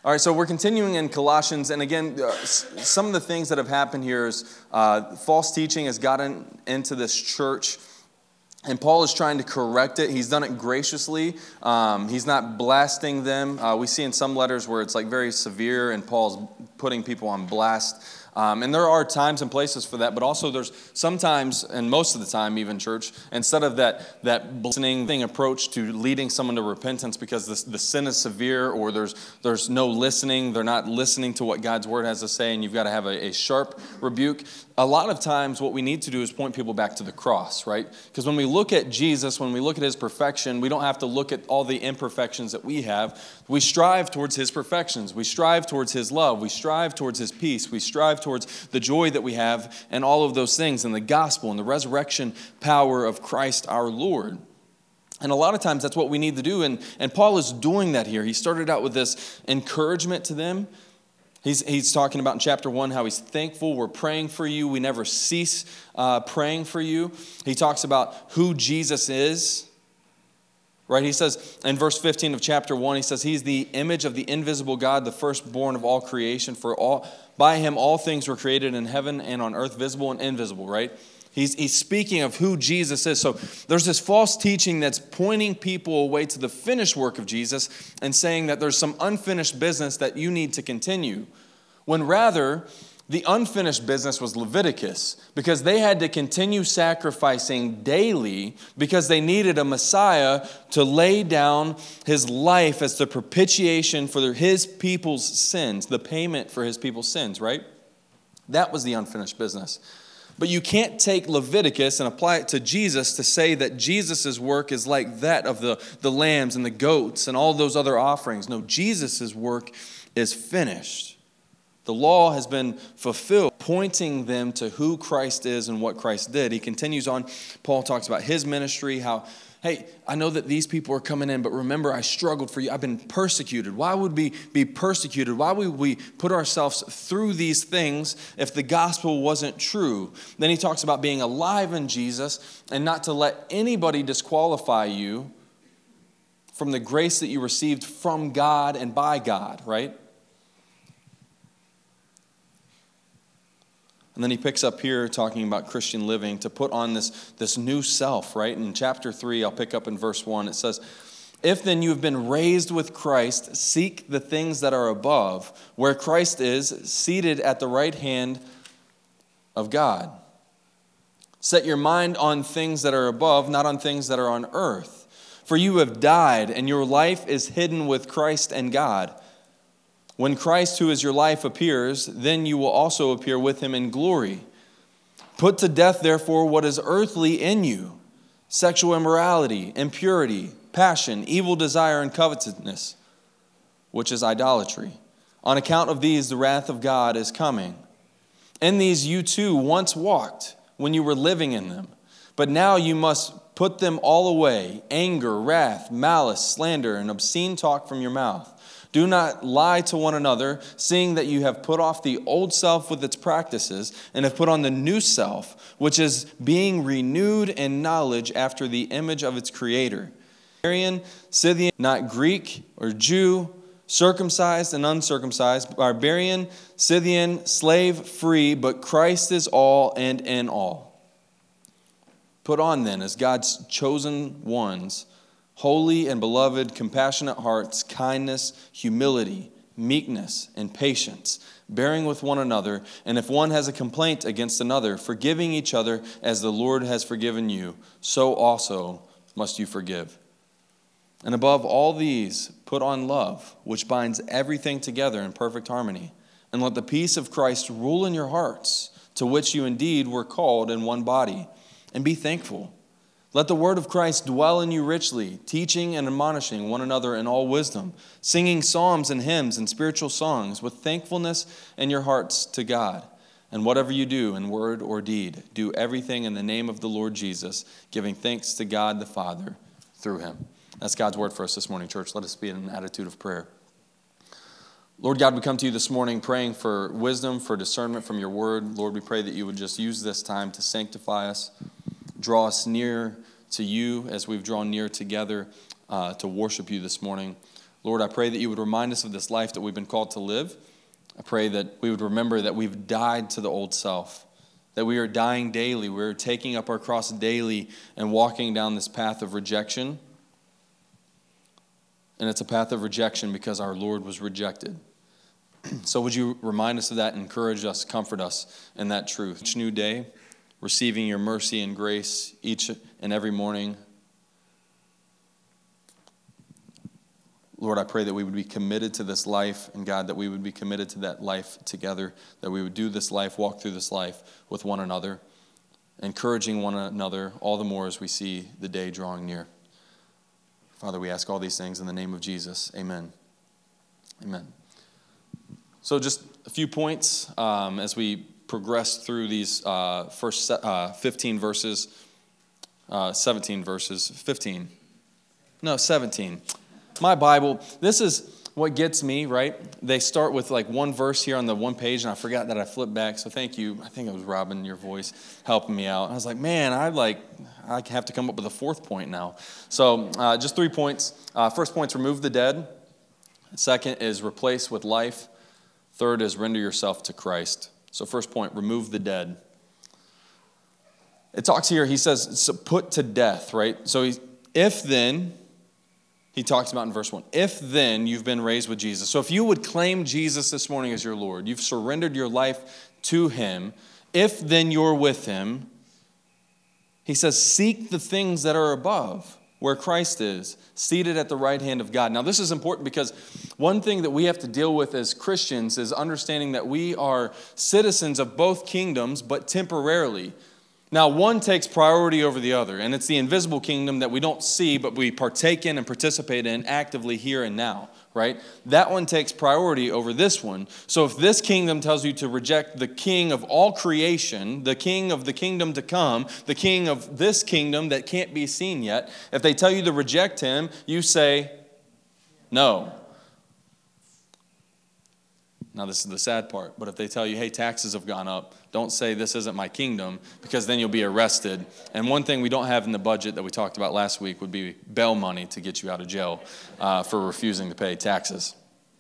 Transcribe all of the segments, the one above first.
All right, so we're continuing in Colossians, and again, some of the things that have happened here is false teaching has gotten into this church, and Paul is trying to correct it. He's done it graciously. He's not blasting them. We see in some letters where it's like very severe, and Paul's putting people on blast. And there are times and places for that, but also there's sometimes, and most of the time even, church, instead of that listening approach to leading someone to repentance because the sin is severe or there's no listening, they're not listening to what God's word has to say, and you've got to have a sharp rebuke. A lot of times what we need to do is point people back to the cross, right? Because when we look at Jesus, when we look at his perfection, we don't have to look at all the imperfections that we have. We strive towards his perfections. We strive towards his love. We strive towards his peace. We strive towards the joy that we have and all of those things and the gospel and the resurrection power of Christ our Lord. And a lot of times that's what we need to do. And Paul is doing that here. He started out with this encouragement to them. He's talking about in chapter 1 how he's thankful. We're praying for you. We never cease praying for you. He talks about who Jesus is. Right? He says in verse 15 of chapter 1, he says, he's the image of the invisible God, the firstborn of all creation. By him all things were created in heaven and on earth, visible and invisible, right? He's speaking of who Jesus is. So there's this false teaching that's pointing people away to the finished work of Jesus and saying that there's some unfinished business that you need to continue. When rather, the unfinished business was Leviticus, because they had to continue sacrificing daily because they needed a Messiah to lay down his life as the propitiation for his people's sins, the payment for his people's sins, right? That was the unfinished business. But you can't take Leviticus and apply it to Jesus to say that Jesus' work is like that of the lambs and the goats and all those other offerings. No, Jesus' work is finished. The law has been fulfilled, pointing them to who Christ is and what Christ did. He continues on. Paul talks about his ministry, how, hey, I know that these people are coming in, but remember, I struggled for you. I've been persecuted. Why would we be persecuted? Why would we put ourselves through these things if the gospel wasn't true? Then he talks about being alive in Jesus and not to let anybody disqualify you from the grace that you received from God and by God, right? And then he picks up here talking about Christian living to put on this new self, right? In chapter 3, I'll pick up in verse 1. It says, if then you have been raised with Christ, seek the things that are above, where Christ is, seated at the right hand of God. Set your mind on things that are above, not on things that are on earth. For you have died, and your life is hidden with Christ and God. When Christ, who is your life, appears, then you will also appear with him in glory. Put to death, therefore, what is earthly in you: sexual immorality, impurity, passion, evil desire, and covetousness, which is idolatry. On account of these, the wrath of God is coming. In these you too once walked when you were living in them. But now you must put them all away: anger, wrath, malice, slander, and obscene talk from your mouth. Do not lie to one another, seeing that you have put off the old self with its practices and have put on the new self, which is being renewed in knowledge after the image of its creator. Barbarian, Scythian, not Greek or Jew, circumcised and uncircumcised, barbarian, Scythian, slave, free, but Christ is all and in all. Put on then, as God's chosen ones, holy and beloved, compassionate hearts, kindness, humility, meekness, and patience, bearing with one another, and if one has a complaint against another, forgiving each other as the Lord has forgiven you, so also must you forgive. And above all these, put on love, which binds everything together in perfect harmony. And let the peace of Christ rule in your hearts, to which you indeed were called in one body, and be thankful. Let the word of Christ dwell in you richly, teaching and admonishing one another in all wisdom, singing psalms and hymns and spiritual songs with thankfulness in your hearts to God. And whatever you do in word or deed, do everything in the name of the Lord Jesus, giving thanks to God the Father through him. That's God's word for us this morning, church. Let us be in an attitude of prayer. Lord God, we come to you this morning praying for wisdom, for discernment from your word. Lord, we pray that you would just use this time to sanctify us, draw us near to you as we've drawn near together to worship you this morning. Lord, I pray that you would remind us of this life that we've been called to live. I pray that we would remember that we've died to the old self, that we are dying daily. We're taking up our cross daily and walking down this path of rejection. And it's a path of rejection because our Lord was rejected. So would you remind us of that, encourage us, comfort us in that truth. Each new day, receiving your mercy and grace each and every morning. Lord, I pray that we would be committed to this life, and God, that we would be committed to that life together, that we would do this life, walk through this life with one another, encouraging one another all the more as we see the day drawing near. Father, we ask all these things in the name of Jesus. Amen. Amen. So just a few points as we progress through these first 15 verses, 17 verses, 15. No, 17. My Bible, this is what gets me, right? They start with like one verse here on the one page, and I forgot that I flipped back, so thank you. I think it was Robin, your voice, helping me out. I was like, man, I have to come up with a fourth point now. So just 3 points. First point's remove the dead. Second is replace with life. Third is render yourself to Christ. So first point, remove the dead. It talks here, he says, so put to death, right? So if then, he talks about in verse 1, if then you've been raised with Jesus. So if you would claim Jesus this morning as your Lord, you've surrendered your life to him, if then you're with him, he says, seek the things that are above, where Christ is, seated at the right hand of God. Now, this is important because one thing that we have to deal with as Christians is understanding that we are citizens of both kingdoms, but temporarily. Now, one takes priority over the other, and it's the invisible kingdom that we don't see, but we partake in and participate in actively here and now, right? That one takes priority over this one. So if this kingdom tells you to reject the king of all creation, the king of the kingdom to come, the king of this kingdom that can't be seen yet, if they tell you to reject him, you say, no. Now, this is the sad part, but if they tell you, hey, taxes have gone up, don't say this isn't my kingdom, because then you'll be arrested. And one thing we don't have in the budget that we talked about last week would be bail money to get you out of jail for refusing to pay taxes.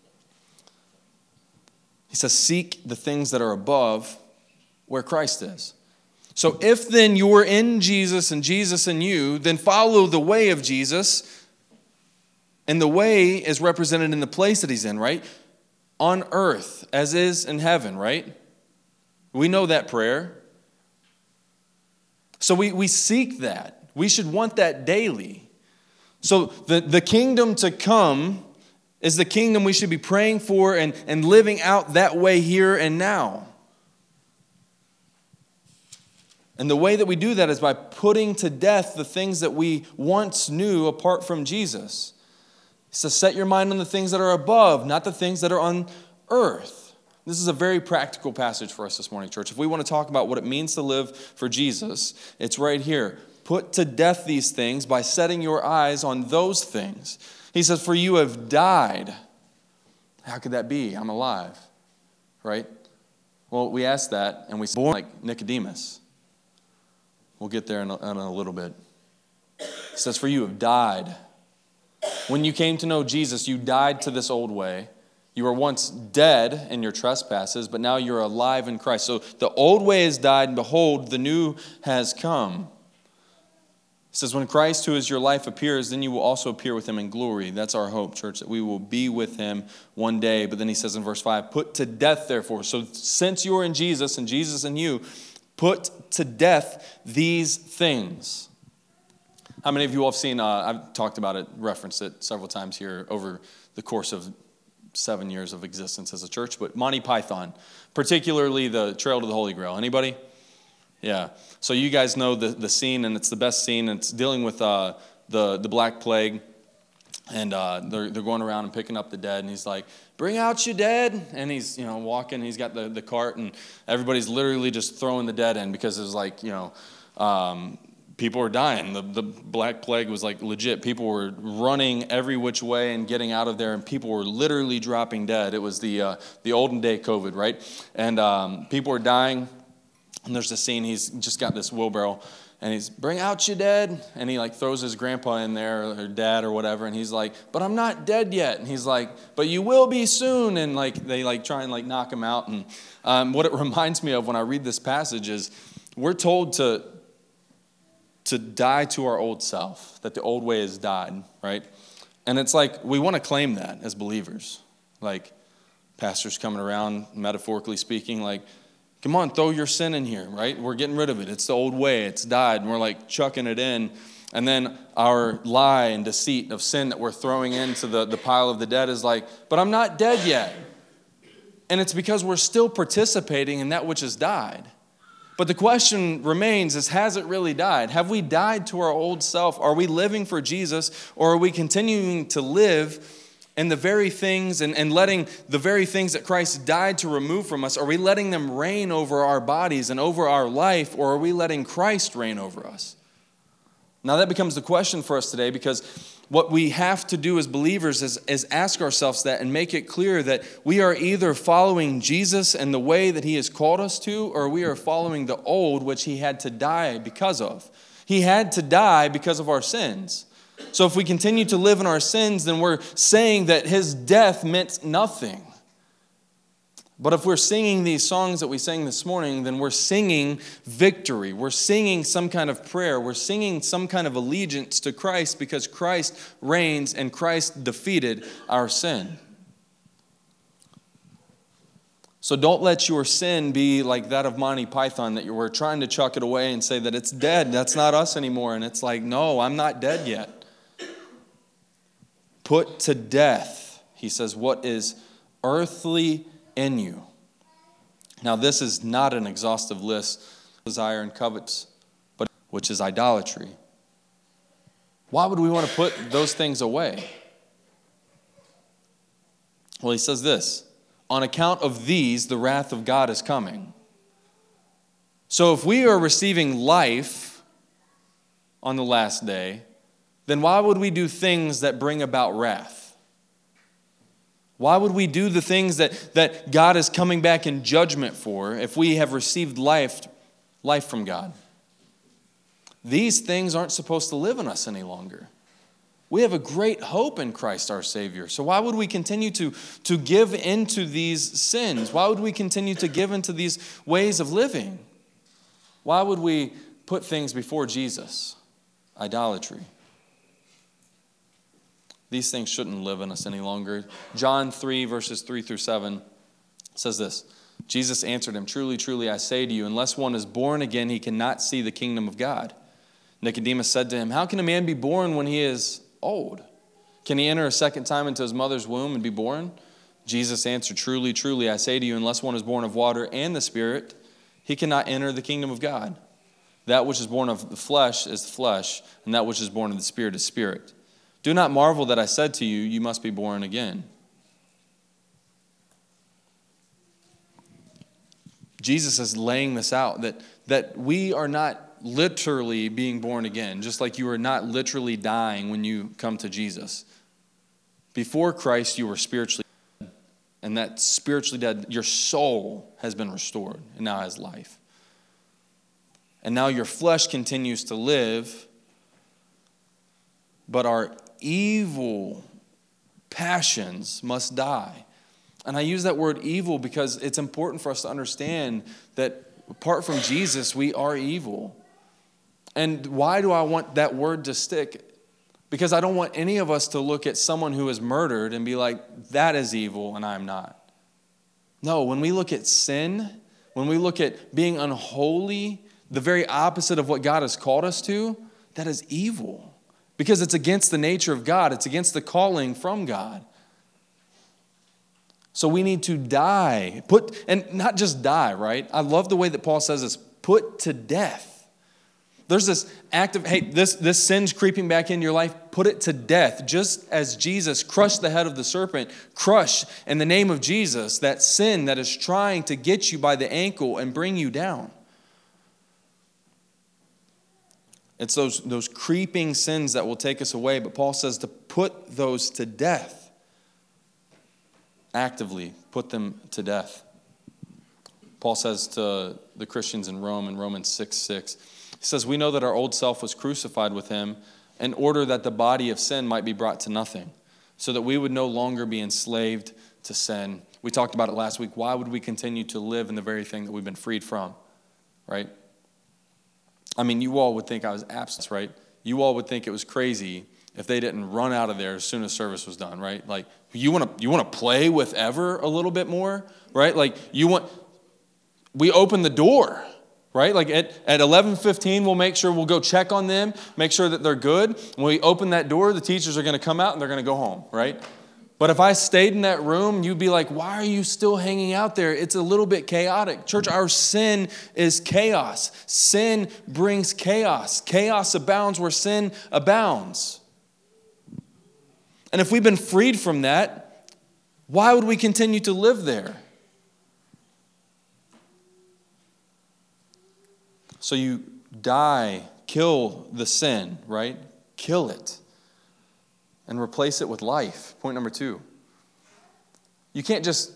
He says, seek the things that are above where Christ is. So if then you're in Jesus and Jesus in you, then follow the way of Jesus. And the way is represented in the place that he's in, right? On earth as is in heaven, right? We know that prayer. So we seek that. We should want that daily. So the kingdom to come is the kingdom we should be praying for and living out that way here and now. And the way that we do that is by putting to death the things that we once knew apart from Jesus. He says, set your mind on the things that are above, not the things that are on earth. This is a very practical passage for us this morning, church. If we want to talk about what it means to live for Jesus, it's right here. Put to death these things by setting your eyes on those things. He says, for you have died. How could that be? I'm alive, right? Well, we ask that, and we say, born like Nicodemus. We'll get there in a little bit. It says, for you have died. When you came to know Jesus, you died to this old way. You were once dead in your trespasses, but now you're alive in Christ. So the old way has died, and behold, the new has come. It says, when Christ, who is your life, appears, then you will also appear with him in glory. That's our hope, church, that we will be with him one day. But then he says in verse 5, put to death, therefore. So since you're in Jesus and Jesus in you, put to death these things. How many of you all have seen, I've talked about it, referenced it several times here over the course of 7 years of existence as a church, but Monty Python, particularly the Trail to the Holy Grail. Anybody? Yeah. So you guys know the scene, and it's the best scene. And it's dealing with the Black Plague, and they're going around and picking up the dead, and he's like, bring out your dead, and he's walking, he's got the cart, and everybody's literally just throwing the dead in because it's like, people were dying. The Black Plague was like legit. People were running every which way and getting out of there, and people were literally dropping dead. It was the olden day COVID, right? And people were dying, and there's this scene. He's just got this wheelbarrow, And he's, bring out your dead. And he like throws his grandpa in there, or dad or whatever. And he's like, but I'm not dead yet. And he's like, but you will be soon. And like they like try and like knock him out. And what it reminds me of when I read this passage is we're told to die to our old self, that the old way has died, right? And it's like we want to claim that as believers. Like pastors coming around, metaphorically speaking, like, come on, throw your sin in here, right? We're getting rid of it. It's the old way. It's died. And we're like chucking it in. And then our lie and deceit of sin that we're throwing into the pile of the dead is like, but I'm not dead yet. And it's because we're still participating in that which has died. But the question remains is, has it really died? Have we died to our old self? Are we living for Jesus? Or are we continuing to live in the very things and letting the very things that Christ died to remove from us, are we letting them reign over our bodies and over our life, or are we letting Christ reign over us? Now that becomes the question for us today, because what we have to do as believers is ask ourselves that and make it clear that we are either following Jesus and the way that he has called us to, or we are following the old which he had to die because of. He had to die because of our sins. So if we continue to live in our sins, then we're saying that his death meant nothing. But if we're singing these songs that we sang this morning, then we're singing victory. We're singing some kind of prayer. We're singing some kind of allegiance to Christ because Christ reigns and Christ defeated our sin. So don't let your sin be like that of Monty Python, that you were trying to chuck it away and say that it's dead. That's not us anymore. And it's like, no, I'm not dead yet. Put to death, he says, what is earthly in you. Now this is not an exhaustive list, desire and covets, but which is idolatry. Why would we want to put those things away? Well, he says this, on account of these, the wrath of God is coming. So if we are receiving life on the last day, then why would we do things that bring about wrath? Why would we do the things that God is coming back in judgment for if we have received life from God? These things aren't supposed to live in us any longer. We have a great hope in Christ our Savior. So why would we continue to give into these sins? Why would we continue to give into these ways of living? Why would we put things before Jesus? Idolatry. These things shouldn't live in us any longer. John 3, verses 3 through 7 says this. Jesus answered him, truly, truly, I say to you, unless one is born again, he cannot see the kingdom of God. Nicodemus said to him, how can a man be born when he is old? Can he enter a second time into his mother's womb and be born? Jesus answered, truly, truly, I say to you, unless one is born of water and the Spirit, he cannot enter the kingdom of God. That which is born of the flesh is the flesh, and that which is born of the Spirit is spirit. Do not marvel that I said to you, you must be born again. Jesus is laying this out, that we are not literally being born again, just like you are not literally dying when you come to Jesus. Before Christ, you were spiritually dead, and that spiritually dead, your soul has been restored and now has life. And now your flesh continues to live, but our evil passions must die. And I use that word evil because it's important for us to understand that apart from Jesus, we are evil. And why do I want that word to stick? Because I don't want any of us to look at someone who is murdered and be like, that is evil and I'm not. No, when we look at sin, when we look at being unholy, the very opposite of what God has called us to, that is evil. Because it's against the nature of God. It's against the calling from God. So we need to die. And not just die, right? I love the way that Paul says this. Put to death. There's this act of, hey, this sin's creeping back into your life. Put it to death. Just as Jesus crushed the head of the serpent, crush in the name of Jesus that sin that is trying to get you by the ankle and bring you down. It's those creeping sins that will take us away. But Paul says to put those to death. Actively put them to death. Paul says to the Christians in Rome, in Romans 6:6, He says, we know that our old self was crucified with him in order that the body of sin might be brought to nothing, so that we would no longer be enslaved to sin. We talked about it last week. Why would we continue to live in the very thing that we've been freed from, right? I mean, you all would think I was absent, right? You all would think it was crazy if they didn't run out of there as soon as service was done, right? Like, you want to play with Ever a little bit more, right? Like, we open the door, right? Like at 11:15, we'll go check on them, make sure that they're good. When we open that door, the teachers are going to come out and they're going to go home, right? But if I stayed in that room, you'd be like, why are you still hanging out there? It's a little bit chaotic. Church, our sin is chaos. Sin brings chaos. Chaos abounds where sin abounds. And if we've been freed from that, why would we continue to live there? So you die, kill the sin, right? Kill it and replace it with life. Point number 2. You can't just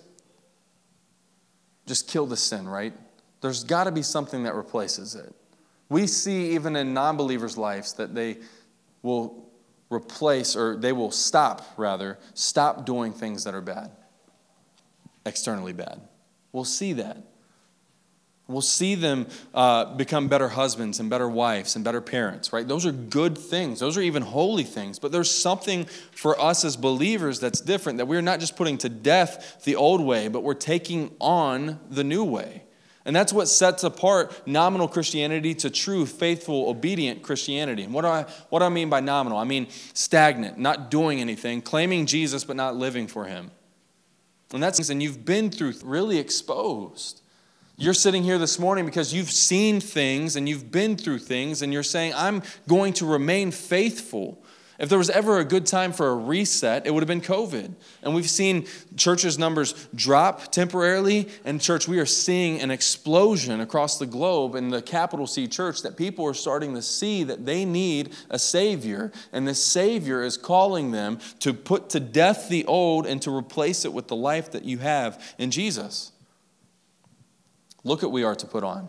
kill the sin, right? There's got to be something that replaces it. We see even in non-believers' lives that they will replace, or they will stop doing things that are bad, externally bad. We'll see that. We'll see them become better husbands and better wives and better parents, right? Those are good things. Those are even holy things. But there's something for us as believers that's different, that we're not just putting to death the old way, but we're taking on the new way. And that's what sets apart nominal Christianity to true, faithful, obedient Christianity. And what do I mean by nominal? I mean stagnant, not doing anything, claiming Jesus but not living for him. And that's, and you've been through, really exposed. You're sitting here this morning because you've seen things and you've been through things, and you're saying, I'm going to remain faithful. If there was ever a good time for a reset, it would have been COVID. And we've seen churches' numbers drop temporarily. And church, we are seeing an explosion across the globe in the capital C church, that people are starting to see that they need a Savior. And this Savior is calling them to put to death the old and to replace it with the life that you have in Jesus. Look at what we are to put on.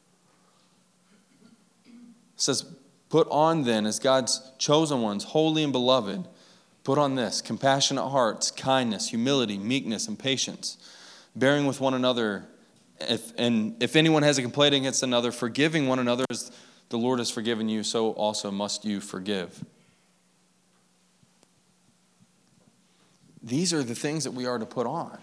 It says, put on then as God's chosen ones, holy and beloved. Put on this: compassionate hearts, kindness, humility, meekness, and patience. Bearing with one another. If anyone has a complaint against another, forgiving one another as the Lord has forgiven you, so also must you forgive. These are the things that we are to put on.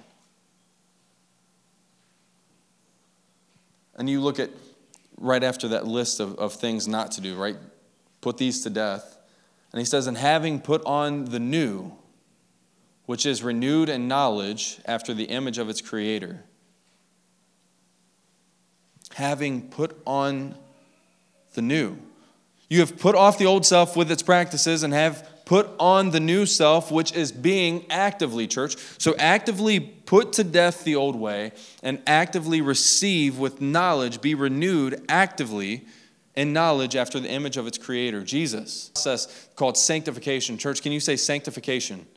And you look at right after that list of things not to do, right? Put these to death. And he says, and having put on the new, which is renewed in knowledge after the image of its creator. Having put on the new. You have put off the old self with its practices and have put on the new self, which is being actively, church. So actively put to death the old way and actively receive with knowledge, be renewed actively in knowledge after the image of its creator, Jesus. Process called sanctification. Church, can you say sanctification?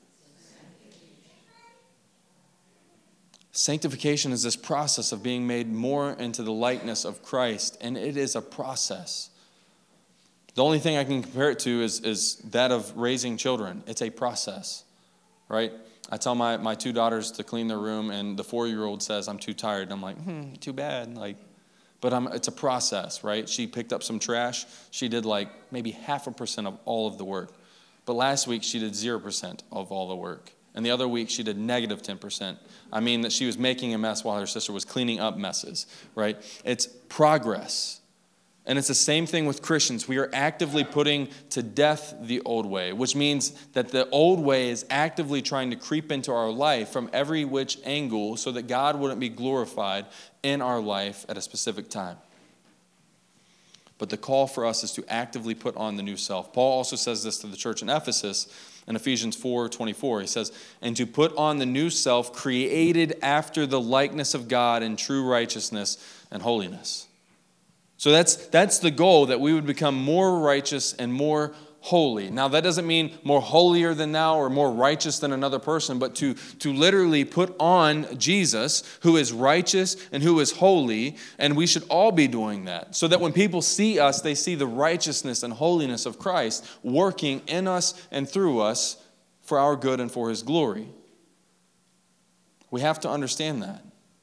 Sanctification is this process of being made more into the likeness of Christ, and it is a process. The only thing I can compare it to is that of raising children. It's a process, right? I tell my 2 daughters to clean their room, and the 4-year-old says, I'm too tired. And I'm like, too bad. But it's a process, right? She picked up some trash. She did maybe 0.5% of all of the work. But last week, she did 0% of all the work. And the other week, she did negative 10%. I mean that she was making a mess while her sister was cleaning up messes, right? It's progress. And it's the same thing with Christians. We are actively putting to death the old way, which means that the old way is actively trying to creep into our life from every which angle so that God wouldn't be glorified in our life at a specific time. But the call for us is to actively put on the new self. Paul also says this to the church in Ephesus in Ephesians 4:24. He says, and to put on the new self created after the likeness of God in true righteousness and holiness. So that's the goal, that we would become more righteous and more holy. Now, that doesn't mean more holier than thou or more righteous than another person, but to literally put on Jesus, who is righteous and who is holy, and we should all be doing that, so that when people see us, they see the righteousness and holiness of Christ working in us and through us for our good and for his glory. We have to understand that.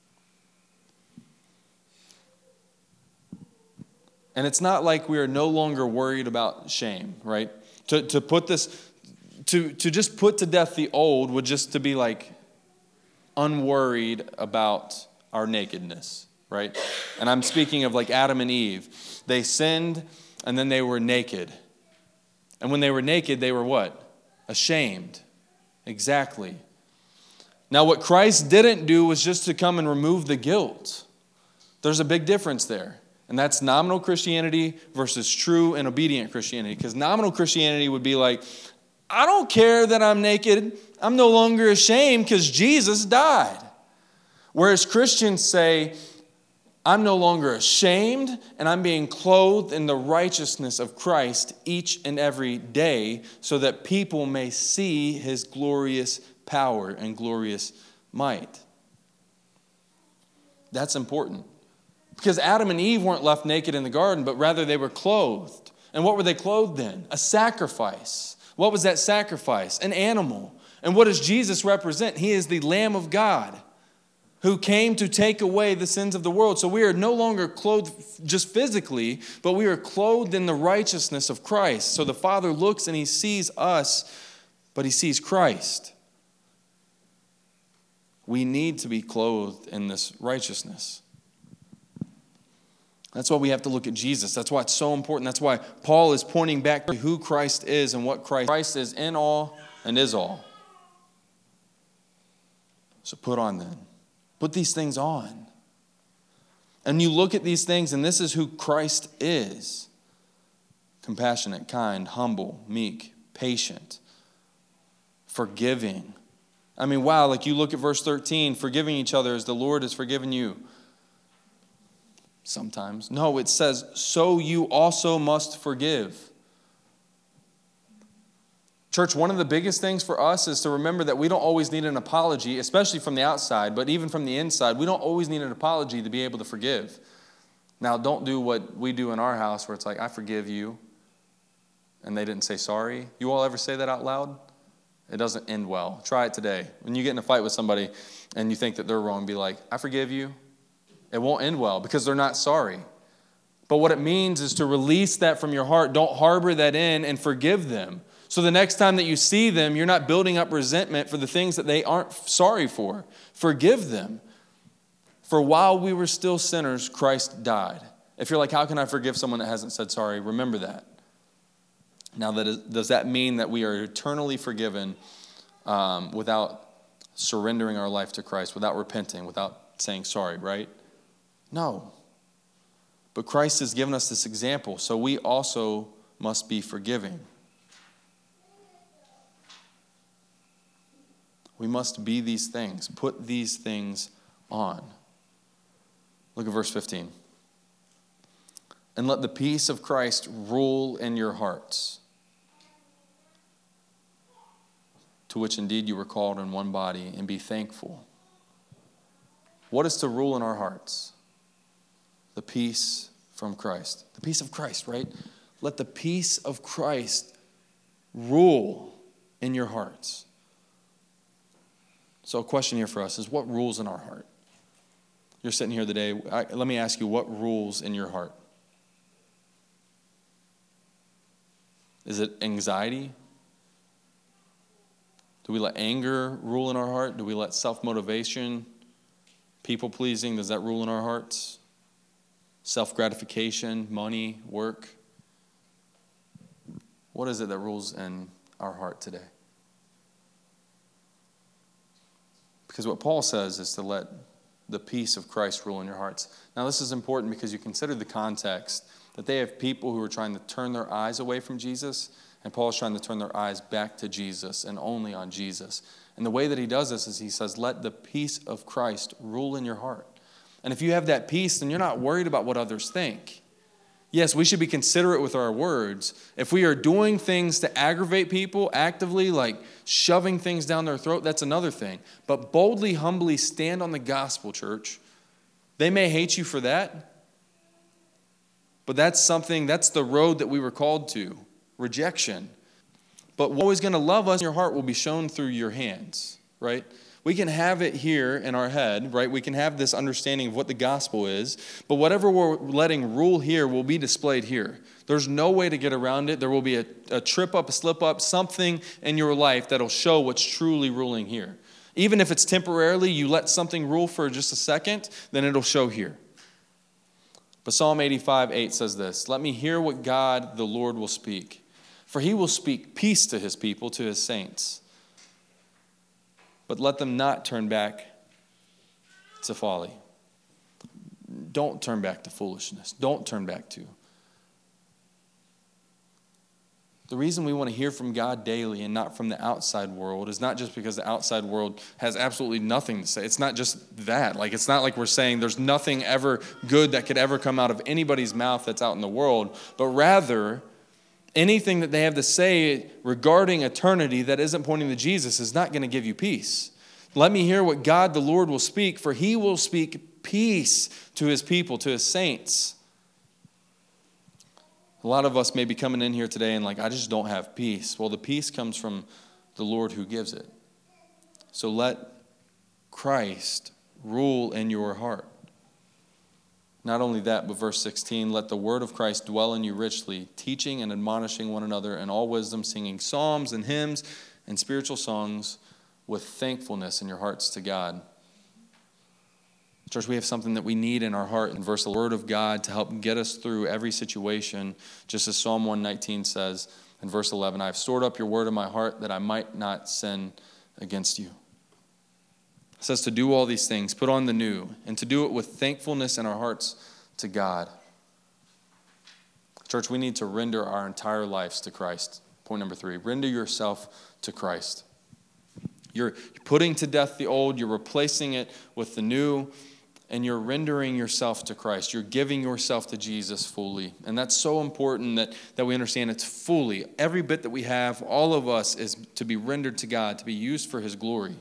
And it's not like we are no longer worried about shame, right? To put this, to just put to death the old would just to be like unworried about our nakedness, right? And I'm speaking of like Adam and Eve. They sinned and then they were naked. And when they were naked, they were what? Ashamed. Exactly. Now what Christ didn't do was just to come and remove the guilt. There's a big difference there. And that's nominal Christianity versus true and obedient Christianity. Because nominal Christianity would be like, I don't care that I'm naked. I'm no longer ashamed because Jesus died. Whereas Christians say, I'm no longer ashamed and I'm being clothed in the righteousness of Christ each and every day so that people may see his glorious power and glorious might. That's important. Because Adam and Eve weren't left naked in the garden, but rather they were clothed. And what were they clothed in? A sacrifice. What was that sacrifice? An animal. And what does Jesus represent? He is the Lamb of God who came to take away the sins of the world. So we are no longer clothed just physically, but we are clothed in the righteousness of Christ. So the Father looks and he sees us, but he sees Christ. We need to be clothed in this righteousness. That's why we have to look at Jesus. That's why it's so important. That's why Paul is pointing back to who Christ is and what Christ is in all and is all. So put on then. Put these things on. And you look at these things and this is who Christ is. Compassionate, kind, humble, meek, patient, forgiving. I mean, wow, like you look at verse 13, forgiving each other as the Lord has forgiven you. Sometimes. No, it says, so you also must forgive. Church, one of the biggest things for us is to remember that we don't always need an apology, especially from the outside, but even from the inside, we don't always need an apology to be able to forgive. Now, don't do what we do in our house where it's like, I forgive you, and they didn't say sorry. You all ever say that out loud? It doesn't end well. Try it today. When you get in a fight with somebody and you think that they're wrong, be like, I forgive you. It won't end well because they're not sorry. But what it means is to release that from your heart. Don't harbor that in and forgive them. So the next time that you see them, you're not building up resentment for the things that they aren't sorry for. Forgive them. For while we were still sinners, Christ died. If you're like, how can I forgive someone that hasn't said sorry? Remember that. Now, does that mean that we are eternally forgiven without surrendering our life to Christ, without repenting, without saying sorry, right? No. But Christ has given us this example, so we also must be forgiving. We must be these things. Put these things on. Look at verse 15. And let the peace of Christ rule in your hearts, to which indeed you were called in one body, and be thankful. What is to rule in our hearts? The peace from Christ. The peace of Christ, right? Let the peace of Christ rule in your hearts. So a question here for us is, what rules in our heart? You're sitting here today. Let me ask you, what rules in your heart? Is it anxiety? Do we let anger rule in our heart? Do we let self-motivation, people-pleasing, does that rule in our hearts? Self-gratification, money, work? What is it that rules in our heart today? Because what Paul says is to let the peace of Christ rule in your hearts. Now, this is important because you consider the context that they have people who are trying to turn their eyes away from Jesus, and Paul is trying to turn their eyes back to Jesus and only on Jesus. And the way that he does this is he says, let the peace of Christ rule in your heart. And if you have that peace, then you're not worried about what others think. Yes, we should be considerate with our words. If we are doing things to aggravate people actively, like shoving things down their throat, that's another thing. But boldly, humbly stand on the gospel, church. They may hate you for that, but that's the road that we were called to, rejection. But what is going to love us in your heart will be shown through your hands, right? We can have it here in our head, right? We can have this understanding of what the gospel is, but whatever we're letting rule here will be displayed here. There's no way to get around it. There will be a trip up, a slip up, something in your life that'll show what's truly ruling here. Even if it's temporarily, you let something rule for just a second, then it'll show here. But Psalm 85:8 says this, "Let me hear what God the Lord will speak, for he will speak peace to his people, to his saints. But let them not turn back to folly." Don't turn back to foolishness. Don't turn back to. The reason we want to hear from God daily and not from the outside world is not just because the outside world has absolutely nothing to say. It's not just that. Like, it's not like we're saying there's nothing ever good that could ever come out of anybody's mouth that's out in the world, but rather anything that they have to say regarding eternity that isn't pointing to Jesus is not going to give you peace. Let me hear what God the Lord will speak, for he will speak peace to his people, to his saints. A lot of us may be coming in here today and like, I just don't have peace. Well, the peace comes from the Lord who gives it. So let Christ rule in your heart. Not only that, but verse 16, "Let the word of Christ dwell in you richly, teaching and admonishing one another in all wisdom, singing psalms and hymns and spiritual songs with thankfulness in your hearts to God." Church, we have something that we need in our heart in the word of God to help get us through every situation. Just as Psalm 119 says in verse 11, "I have stored up your word in my heart that I might not sin against you." It says to do all these things, put on the new, and to do it with thankfulness in our hearts to God. Church, we need to render our entire lives to Christ. Point number 3, render yourself to Christ. You're putting to death the old, you're replacing it with the new, and you're rendering yourself to Christ. You're giving yourself to Jesus fully. And that's so important that we understand it's fully. Every bit that we have, all of us, is to be rendered to God, to be used for his glory.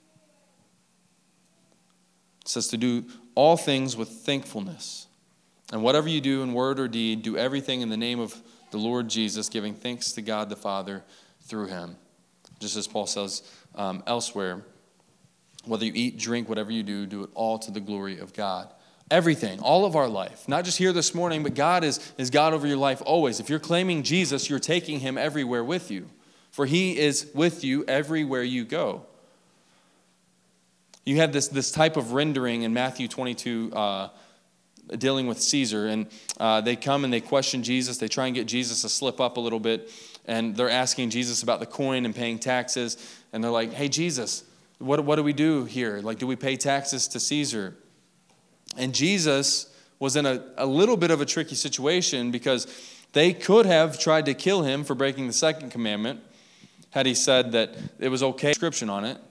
It says to do all things with thankfulness. And whatever you do in word or deed, do everything in the name of the Lord Jesus, giving thanks to God the Father through him. Just as Paul says elsewhere, whether you eat, drink, whatever you do, do it all to the glory of God. Everything, all of our life. Not just here this morning, but God is God over your life always. If you're claiming Jesus, you're taking him everywhere with you. For he is with you everywhere you go. You have this type of rendering in Matthew 22 dealing with Caesar. And they come and they question Jesus. They try and get Jesus to slip up a little bit. And they're asking Jesus about the coin and paying taxes. And they're like, "Hey, Jesus, what do we do here? Like, do we pay taxes to Caesar?" And Jesus was in a little bit of a tricky situation because they could have tried to kill him for breaking the second commandment had he said that it was okay, inscription on it.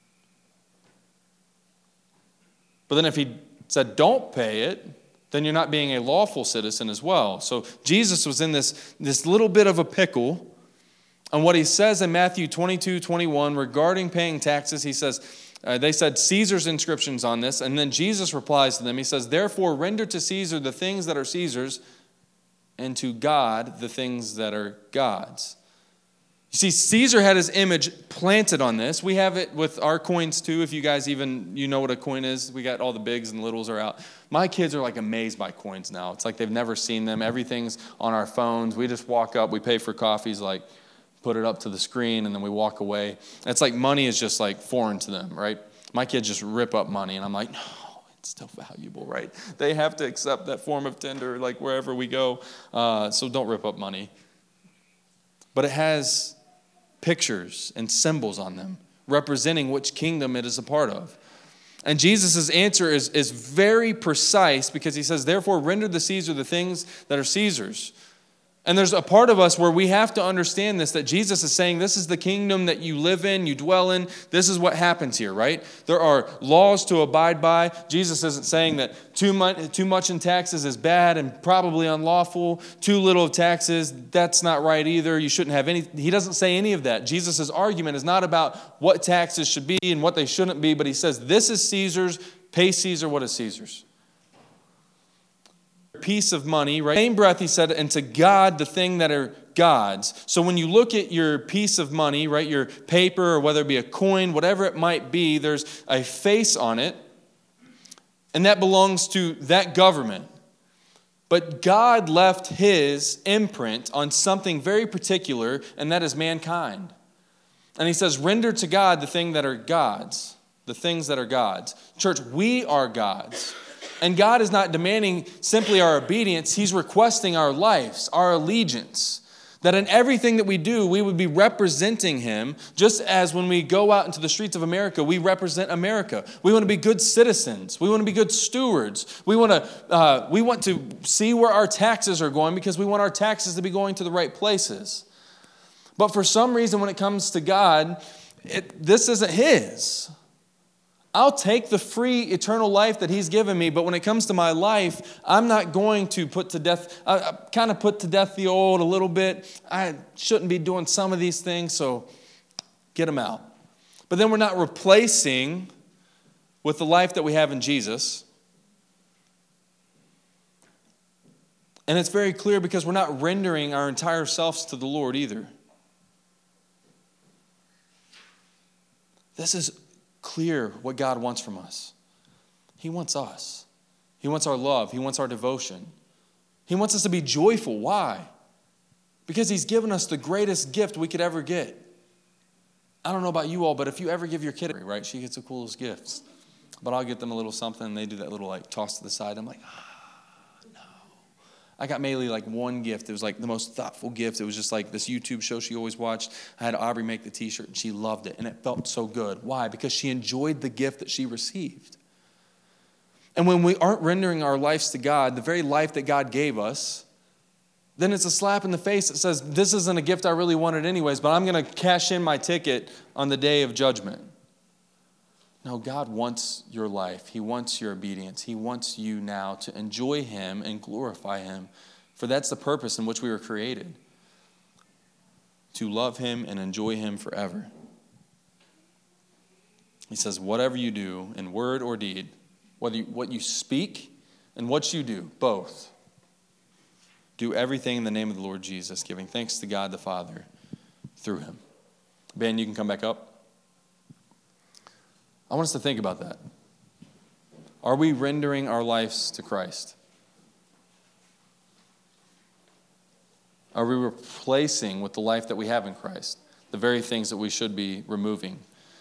But then if he said don't pay it, then you're not being a lawful citizen as well. So Jesus was in this little bit of a pickle. And what he says in Matthew 22:21 regarding paying taxes, he says, they said Caesar's inscriptions on this. And then Jesus replies to them. He says, "Therefore render to Caesar the things that are Caesar's, and to God the things that are God's." You see, Caesar had his image planted on this. We have it with our coins too. If you guys you know what a coin is, we got all the bigs and littles are out. My kids are like amazed by coins now. It's like they've never seen them. Everything's on our phones. We just walk up, we pay for coffees, like put it up to the screen, and then we walk away. It's like money is just like foreign to them, right? My kids just rip up money, and I'm like, no, it's still valuable, right? They have to accept that form of tender, like wherever we go. So don't rip up money. But it has pictures and symbols on them, representing which kingdom it is a part of. And Jesus' answer is very precise because he says, "Therefore render to Caesar the things that are Caesar's." And there's a part of us where we have to understand this, that Jesus is saying this is the kingdom that you live in, you dwell in. This is what happens here, right? There are laws to abide by. Jesus isn't saying that too much in taxes is bad and probably unlawful. Too little of taxes, that's not right either. You shouldn't have any. He doesn't say any of that. Jesus' argument is not about what taxes should be and what they shouldn't be, but he says this is Caesar's, pay Caesar what is Caesar's. Piece of money, right? Same breath he said, and to God the thing that are God's. So when you look at your piece of money, right, your paper, or whether it be a coin, whatever it might be, there's a face on it, and that belongs to that government. But God left his imprint on something very particular, and that is mankind. And he says, render to God the thing that are God's, the things that are God's. Church, we are God's. And God is not demanding simply our obedience. He's requesting our lives, our allegiance. That in everything that we do, we would be representing him, just as when we go out into the streets of America, we represent America. We want to be good citizens. We want to be good stewards. We want to see where our taxes are going because we want our taxes to be going to the right places. But for some reason, when it comes to God, this isn't his. I'll take the free eternal life that he's given me, but when it comes to my life, I'm not going to put to death, I kind of put to death the old a little bit. I shouldn't be doing some of these things, so get them out. But then we're not replacing with the life that we have in Jesus. And it's very clear because we're not rendering our entire selves to the Lord either. This is clear what God wants from us. He wants us. He wants our love. He wants our devotion. He wants us to be joyful. Why? Because he's given us the greatest gift we could ever get. I don't know about you all, but if you ever give your kid, right, she gets the coolest gifts. But I'll get them a little something, and they do that little like toss to the side. I'm like, no. I got Maylee like one gift. It was like the most thoughtful gift. It was just like this YouTube show she always watched. I had Aubrey make the t-shirt, and she loved it, and it felt so good. Why? Because she enjoyed the gift that she received. And when we aren't rendering our lives to God, the very life that God gave us, then it's a slap in the face that says, this isn't a gift I really wanted anyways, but I'm going to cash in my ticket on the day of judgment. No, God wants your life. He wants your obedience. He wants you now to enjoy him and glorify him. For that's the purpose in which we were created. To love him and enjoy him forever. He says, whatever you do in word or deed, what you speak and what you do, both, do everything in the name of the Lord Jesus, giving thanks to God the Father through him. Ben, you can come back up. I want us to think about that. Are we rendering our lives to Christ? Are we replacing with the life that we have in Christ the very things that we should be removing?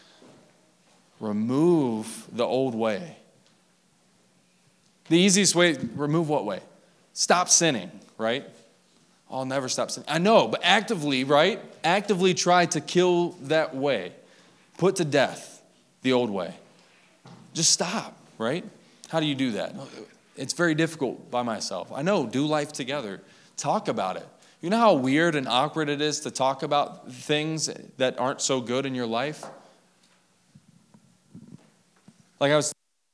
Remove the old way. The easiest way, remove what way? Stop sinning, right? I'll never stop sinning. I know, but actively, right? Actively try to kill that way. Put to death the old way. Just stop, right? How do you do that? It's very difficult by myself. I know, do life together. Talk about it. You know how weird and awkward it is to talk about things that aren't so good in your life? Like I was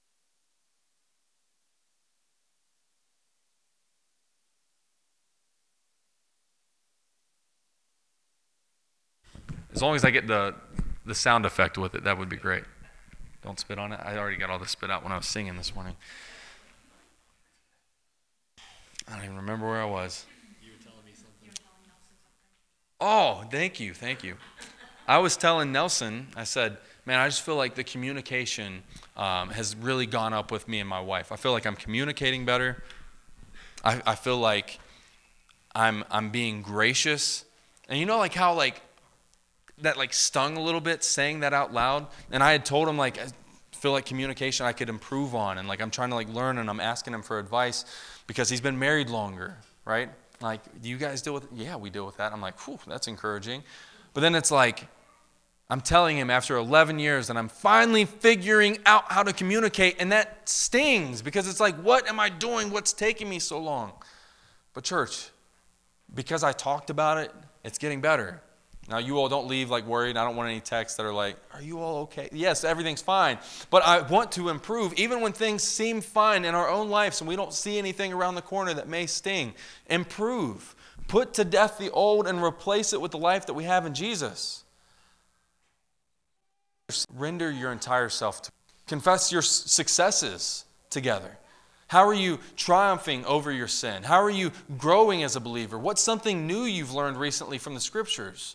as long as I get the sound effect with it, that would be great. Don't spit on it. I already got all the spit out when I was singing this morning. I don't even remember where I was. You were telling me something. Oh, thank you. I was telling Nelson, I said, man, I just feel like the communication has really gone up with me and my wife. I feel like I'm communicating better. I feel like I'm being gracious. And you know like how like that like stung a little bit saying that out loud? And I had told him like I feel like communication I could improve on, and like I'm trying to like learn, and I'm asking him for advice because he's been married longer, right? Like, do you guys deal with it? Yeah, we deal with that. I'm like, whew, that's encouraging. But then it's like I'm telling him after 11 years that I'm finally figuring out how to communicate, and that stings because it's like, what am I doing? What's taking me so long? But church, because I talked about it, it's getting better. Now, you all don't leave like worried. I don't want any texts that are like, are you all okay? Yes, everything's fine. But I want to improve. Even when things seem fine in our own lives and we don't see anything around the corner that may sting, improve. Put to death the old and replace it with the life that we have in Jesus. Render your entire self to confess your successes together. How are you triumphing over your sin? How are you growing as a believer? What's something new you've learned recently from the Scriptures?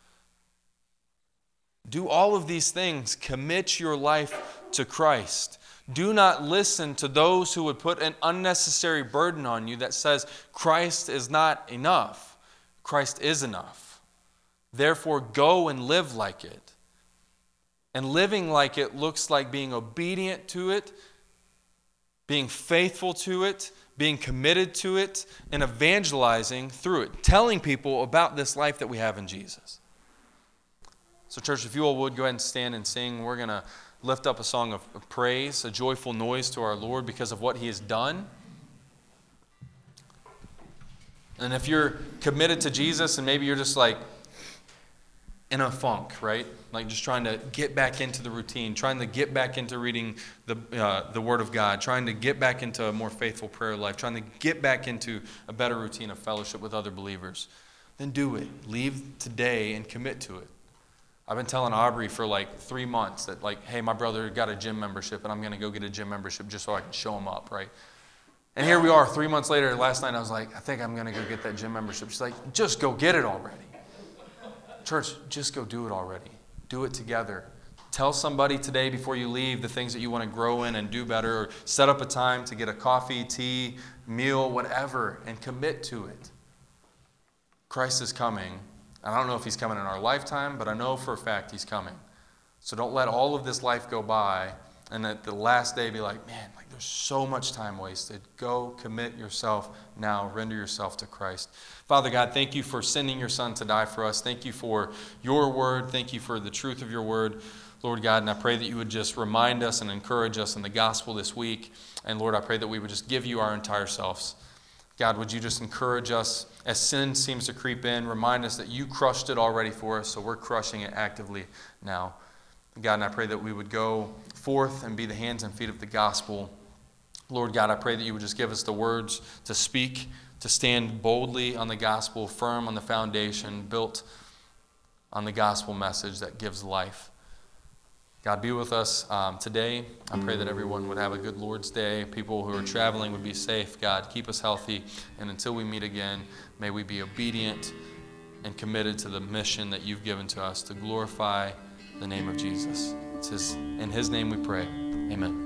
Do all of these things. Commit your life to Christ. Do not listen to those who would put an unnecessary burden on you that says Christ is not enough. Christ is enough. Therefore, go and live like it. And living like it looks like being obedient to it, being faithful to it, being committed to it, and evangelizing through it, telling people about this life that we have in Jesus. So church, if you all would, go ahead and stand and sing. We're going to lift up a song of praise, a joyful noise to our Lord because of what He has done. And if you're committed to Jesus and maybe you're just like in a funk, right? Like just trying to get back into the routine, trying to get back into reading the Word of God, trying to get back into a more faithful prayer life, trying to get back into a better routine of fellowship with other believers, then do it. Leave today and commit to it. I've been telling Aubrey for like 3 months that like, hey, my brother got a gym membership and I'm going to go get a gym membership just so I can show him up, right? And here we are 3 months later. Last night I was like, I think I'm going to go get that gym membership. She's like, just go get it already. Church, just go do it already. Do it together. Tell somebody today before you leave the things that you want to grow in and do better, or set up a time to get a coffee, tea, meal, whatever, and commit to it. Christ is coming. I don't know if He's coming in our lifetime, but I know for a fact He's coming. So don't let all of this life go by and at the last day be like, man, like there's so much time wasted. Go commit yourself now. Render yourself to Christ. Father God, thank You for sending Your Son to die for us. Thank You for Your word. Thank You for the truth of Your word, Lord God. And I pray that You would just remind us and encourage us in the gospel this week. And Lord, I pray that we would just give You our entire selves. God, would You just encourage us as sin seems to creep in, remind us that You crushed it already for us, so we're crushing it actively now. God, and I pray that we would go forth and be the hands and feet of the gospel. Lord God, I pray that You would just give us the words to speak, to stand boldly on the gospel, firm on the foundation, built on the gospel message that gives life. God, be with us today. I pray that everyone would have a good Lord's Day. People who are traveling would be safe. God, keep us healthy. And until we meet again, may we be obedient and committed to the mission that You've given to us to glorify the name of Jesus. It's in His name we pray. Amen.